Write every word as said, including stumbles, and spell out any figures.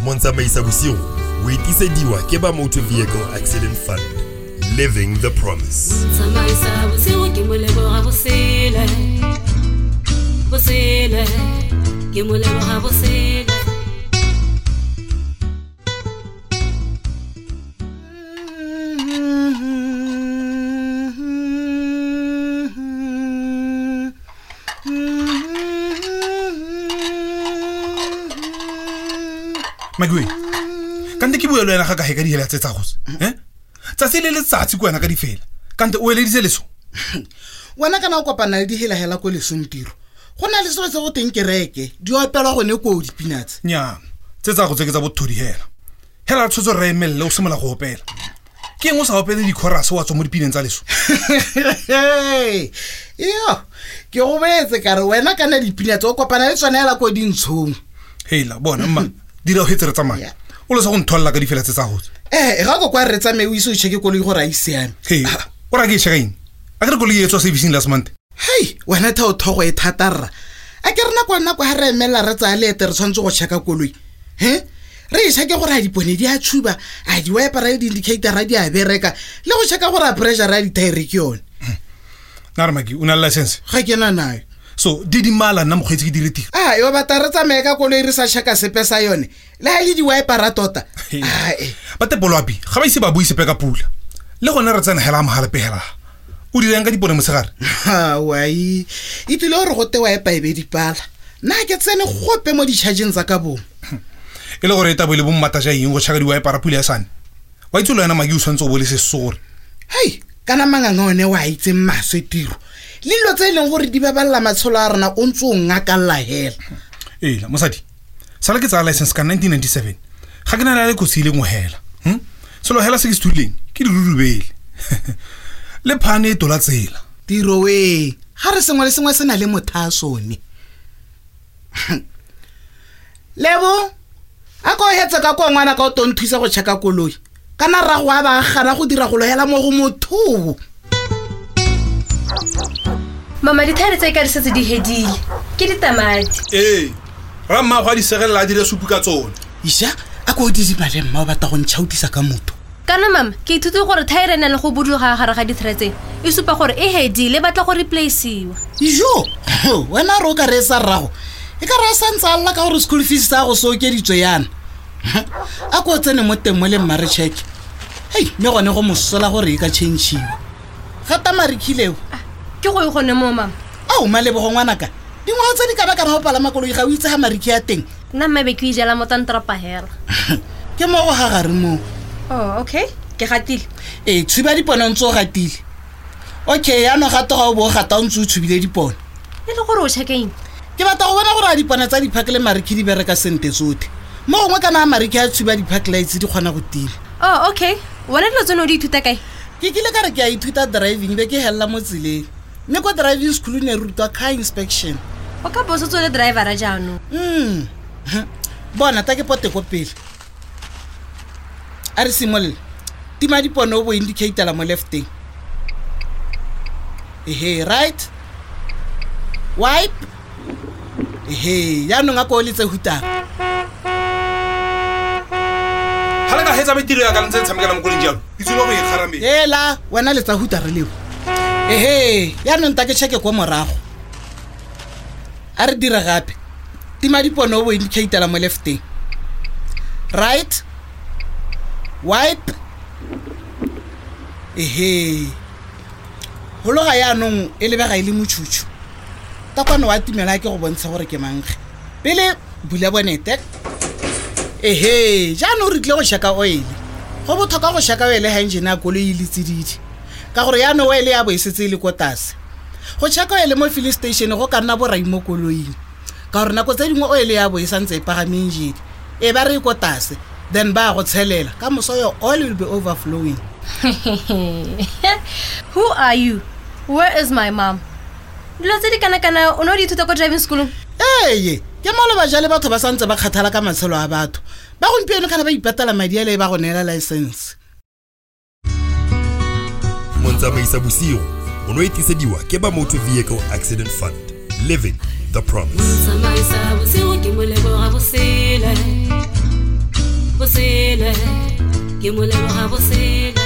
Montamaisa Bosigo o etisediwa ke ba Motor Vehicle Accident Fund. Living the promise. Montamaisa Bosigo ke moleboga bosele. Bosele ke moleboga bosele. Magwe kante ke buelo yana ga ka he ka di hela tse tsa go eh tsa se le le tsatsi ko yana ka di fela kante o eleditse leso wena kana o kopana le di hela hela ko lesontiro gona le selo se go teng kereke di opelwa gone ko di peanuts nya tse tsa go tse ke tsa bothodi hela hela tshotso re emelle o semola go opela ke ngo sa opela di chorus wa tswa mo dipineng tsa leso yo ke go betse ka re wena kana di peanuts o kopana le tswana hela ko dintshong hela bona mma dira o hetsa re tsamaya o le sa go ntholla ka di fela tse tsa go eh ga go kwa re tsamaya o iso cheke ko le go ra isiame hey o ra ke checking a ke go le yetswa servicing last month hey wena tha o thogo e thatarra a ke rena kwa nna kwa ha re emela re tsa le ete re tshwantse go cheka koloi he re isa ke gore a dipone di a tshuba a di wiper ra di indicator ra di a bereka le go cheka gore a pressure ra di tire ke yone na re maki una license ga ke na nayo so di di mala nna mogwetsi ke direti ah yo ba taretsa meka koloi re sa cheka sepe sa yone le ha le di wiper ra tota ah eh ba te bolwapi ga ba ise ba buise peka pula le gona re tsena hela mogala pehela o di lenga dipone mosegare ha wai itile re go te wiper e be di pala na ke tsene gope mo di charging tsa ka bo e le gore eta bo le bommata ja eng go chaka di wiper pula ya sane wa itse lo yana magi o swantse o bole se sore hey kana manganga one wa itse maswe tiro lilo tse leng gore di baballa matsholo a rena o ntse o ngakalla hela eh la mosadi sala ke tsa license ka nineteen ninety-seven ga ke na le go sile ngo hela hm solo hela se ke stuleng ke di rurubele le phane e tola tsela tiro we ha re sengwe le sengwe se na le mothasone lebo a ko hetsa ka ko ngwana ka o tonthusa go cheka koloi kana ra go aba gana go dira go lohela mo go motho Mama di thaere tse ka di setse di hedile ke ditamati eh ra mma go di segella di le supu ka tsone isha a ko di di bale mma ba ta go ntshautisa ka motho kana mama ke ithute gore thaere nna le go buduga gare ga dithretse e supa gore e hedile batla go replaceiwa ijo wena ro ka re sa rago e ka ra santsa alla ka gore school fees tsa go so ke ditswe yana a ko tsene mo teng mo le mare check hey me gone go mosola gore e ka change-iwa gata marikileo ke go e gone mo mama au malebo go ngwana ka dingwa tse di ka ba ka go pala makoloi ga o itse ha mariki ya teng nna mme ke ijela mo tantrapa hela ke mo go ga gare mo oh okay ke gatile eh tshiba dipone ntse o gatile okay ya no gato ga o bo gata o ntse o tshubile dipone e le gore o checking ke batla go bona gore a dipone tsa diphakele mariki di bereka sente tsote mo gongwe kana mariki a tshiba diphakele itse di kgona go tila oh okay wena le tsone o di ithuta kae ke kile ka re ke a ithuta driving be ke hella mo tsileng mme ko driving school ne rutwa car inspection o ka boso tsole driver a jaanong mm bona ta ke pote ko pele a re simole tima dipone o bo indicator la mo lefteng ehe right wipe ehe ya no nga ko le tse huta hala ka hetsa betiro ya ka ntse tshamekela mo koleng jalo itsulo go e kharame hela wena le tsa huta re leo ehe ya no nta ke cheke kwa morago a re dira gape tima dipone o bo indicator la mo lefteng right wipe ehe holo ga ya nong e le bega ile motšhutšhu ta kwana wa timela ke go bontsha gore ke mangge pele bula bonete ehe jaanong re tle go shaka oil go botlhoka go shaka oil ha engine ya koloi e letsididi ka gore ya no oil ya bo e setse ile ko tase go shaka oil mo filling station go ka nna borai mo koloing ka gore nako tse dingwe oil ya bo e santse e pagame engine e ba re ko tase then ba go tshelela ka moso yo oil will be overflowing who are you where is my mom dilo tse di kana kana o no di thuta ko driving school eye ke malo ba jale batho ba santse ba kgathala ka matshelo a batho ba go mpieno kana ba ipatala madi a le ba go neela license Montamaisa Bosigo o no etisediwa ke ba Motor Vehicle Accident Fund. Living the promise. Montamaisa Bosigo ke moleboga bosele bosele ke mo leboga bosele